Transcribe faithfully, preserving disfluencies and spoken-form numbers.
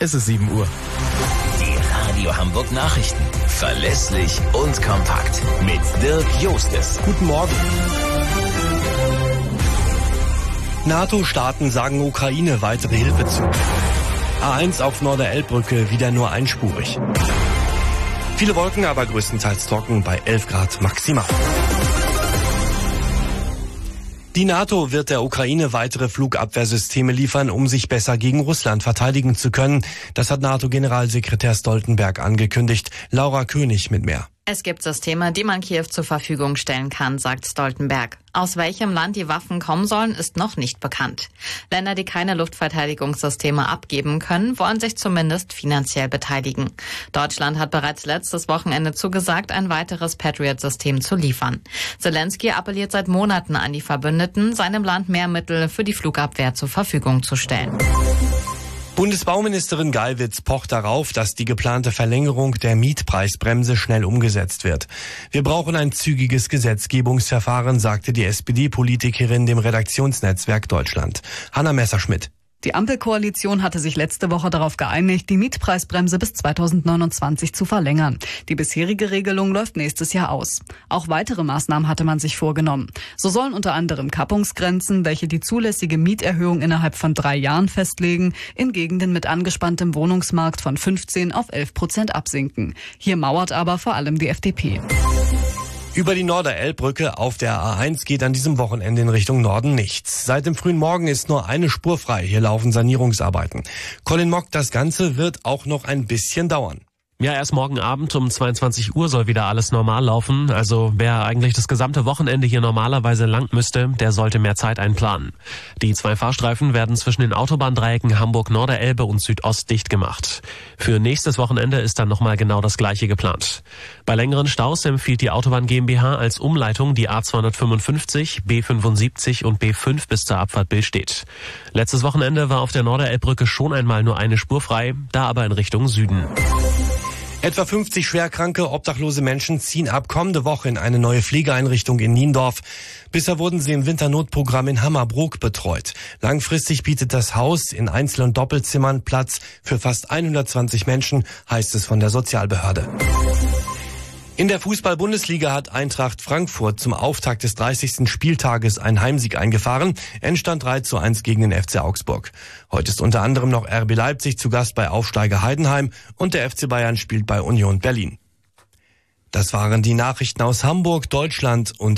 Es ist sieben Uhr. Die Radio Hamburg Nachrichten. Verlässlich und kompakt. Mit Dirk Jostes. Guten Morgen. NATO-Staaten sagen Ukraine weitere Hilfe zu. A eins auf Norderelbbrücke wieder nur einspurig. Viele Wolken, aber größtenteils trocken bei elf Grad maximal. Die NATO wird der Ukraine weitere Flugabwehrsysteme liefern, um sich besser gegen Russland verteidigen zu können. Das hat NATO-Generalsekretär Stoltenberg angekündigt. Laura König mit mehr. Es gibt Systeme, die man Kiew zur Verfügung stellen kann, sagt Stoltenberg. Aus welchem Land die Waffen kommen sollen, ist noch nicht bekannt. Länder, die keine Luftverteidigungssysteme abgeben können, wollen sich zumindest finanziell beteiligen. Deutschland hat bereits letztes Wochenende zugesagt, ein weiteres Patriot-System zu liefern. Zelensky appelliert seit Monaten an die Verbündeten, seinem Land mehr Mittel für die Flugabwehr zur Verfügung zu stellen. Bundesbauministerin Geiwitz pocht darauf, dass die geplante Verlängerung der Mietpreisbremse schnell umgesetzt wird. Wir brauchen ein zügiges Gesetzgebungsverfahren, sagte die S P D-Politikerin dem Redaktionsnetzwerk Deutschland. Hanna Messerschmidt. Die Ampelkoalition hatte sich letzte Woche darauf geeinigt, die Mietpreisbremse bis zweitausendneunundzwanzig zu verlängern. Die bisherige Regelung läuft nächstes Jahr aus. Auch weitere Maßnahmen hatte man sich vorgenommen. So sollen unter anderem Kappungsgrenzen, welche die zulässige Mieterhöhung innerhalb von drei Jahren festlegen, in Gegenden mit angespanntem Wohnungsmarkt von fünfzehn auf elf Prozent absinken. Hier mauert aber vor allem die F D P. Über die Norderelbbrücke auf der A eins geht an diesem Wochenende in Richtung Norden nichts. Seit dem frühen Morgen ist nur eine Spur frei. Hier laufen Sanierungsarbeiten. Colin Mock, das Ganze wird auch noch ein bisschen dauern. Ja, erst morgen Abend um zweiundzwanzig Uhr soll wieder alles normal laufen. Also wer eigentlich das gesamte Wochenende hier normalerweise lang müsste, der sollte mehr Zeit einplanen. Die zwei Fahrstreifen werden zwischen den Autobahndreiecken Hamburg-Norderelbe und Südost dicht gemacht. Für nächstes Wochenende ist dann nochmal genau das Gleiche geplant. Bei längeren Staus empfiehlt die Autobahn GmbH als Umleitung die A zweihundertfünfundfünfzig, B fünfundsiebzig und B fünf bis zur Abfahrt Billstedt. Letztes Wochenende war auf der Norderelbbrücke schon einmal nur eine Spur frei, da aber in Richtung Süden. Etwa fünfzig schwerkranke, obdachlose Menschen ziehen ab kommende Woche in eine neue Pflegeeinrichtung in Niendorf. Bisher wurden sie im Winternotprogramm in Hammerbrook betreut. Langfristig bietet das Haus in Einzel- und Doppelzimmern Platz für fast hundertzwanzig Menschen, heißt es von der Sozialbehörde. In der Fußball-Bundesliga hat Eintracht Frankfurt zum Auftakt des dreißigsten Spieltages einen Heimsieg eingefahren. Endstand drei zu eins gegen den F C Augsburg. Heute ist unter anderem noch R B Leipzig zu Gast bei Aufsteiger Heidenheim und der F C Bayern spielt bei Union Berlin. Das waren die Nachrichten aus Hamburg, Deutschland und